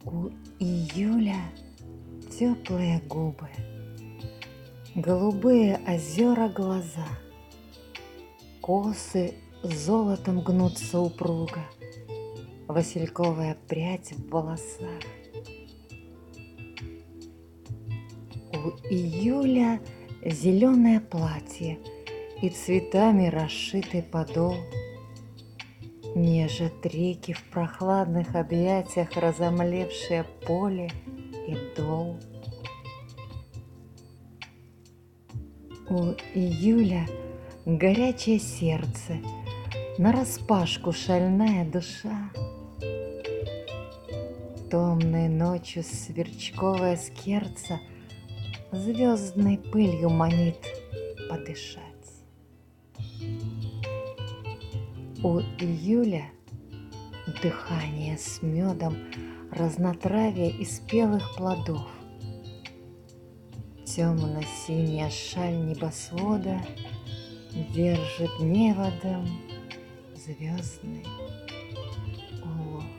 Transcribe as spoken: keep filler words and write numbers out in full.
У июля теплые губы, голубые озера глаза, косы золотом гнутся упруго, васильковая прядь в волосах. У июля зеленое платье и цветами расшитый подол, нежат реки в прохладных объятиях разомлевшее поле и дол. У июля горячее сердце, нараспашку шальная душа. Томной ночью сверчковое скерца звездной пылью манит подышать. У июля дыхание с медом, разнотравие и спелых плодов. Темно-синяя шаль небосвода держит неводом звездный улов.